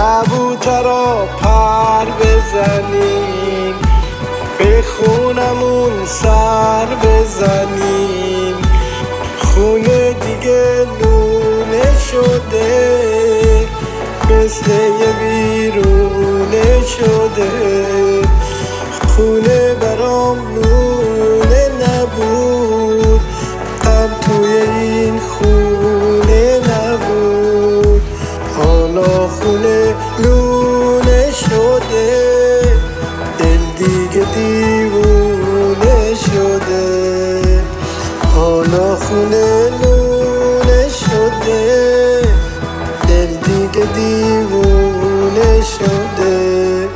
کبوترا پر بزنیم، به خونمون سر بزنیم. خونه دیگه لونه شده، مثل یه ویرونه شده. خونه برام لونه نبود، غم توی این خونه نبود. حالا خونه لونه شده، دل دیگه دیوونه شده. حالا خونه لونه شده، دل دیگه دیوونه شده.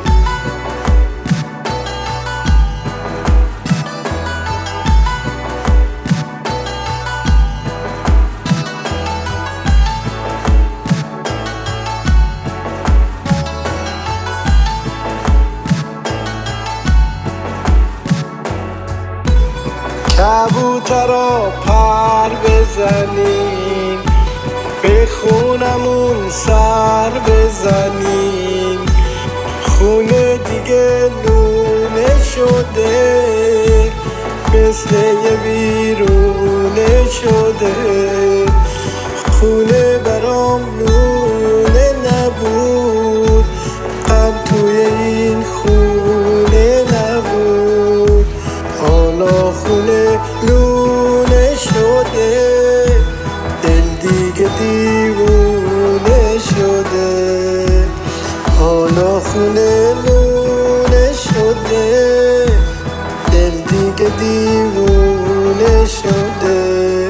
کبوترا پر بزنیم، به خونمون سر بزنیم. خونه دیگه لونه شده، مثل یه ویرونه شده. خونه برام لونه نبود، غم توی این خونه نبود. حالا خونه لونه شده، دل دیگه دیوونه شده. حالا خونه لونه شده، دل دیگه دیوونه شده.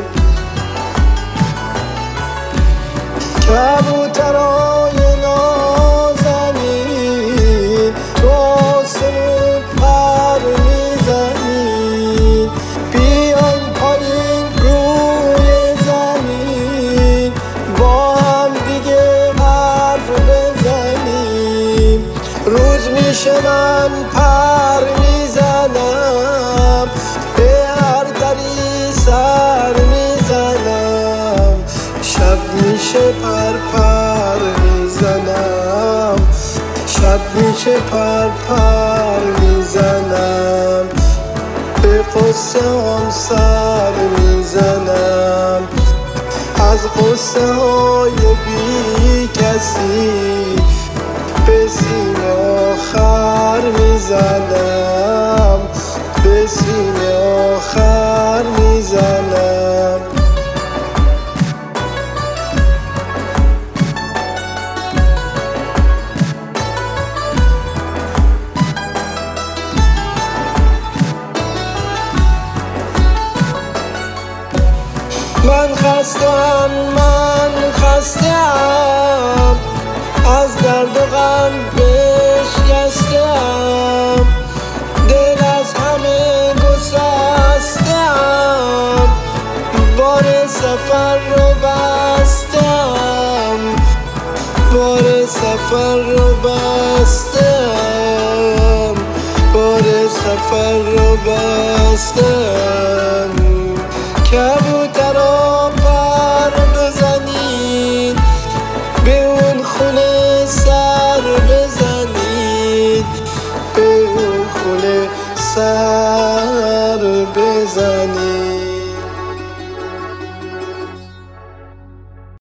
کبوترای نازنین تو آسمون پر میزنین، بیاین پایین روی زمین، با هم دیگه حرف بزنیم. روز میشه من پر میزنم، به هر دری سر میزنم. شب میشه پر پر میزنم، شب میشه پر پر میزنم. به قصه هم سر میزنم، از قصه های بی کسی به سیم آخر میزنم، به سیم آخر میزنم. من خستم، من خستم، از درد و غم بشکستم. دل از همه گسستم، بار سفر رو بستم، بار سفر رو بستم، بار سفر رو بستم. کبوترا پر بزنید، به اون خونه سر بزنید، به اون خونه سر بزنید.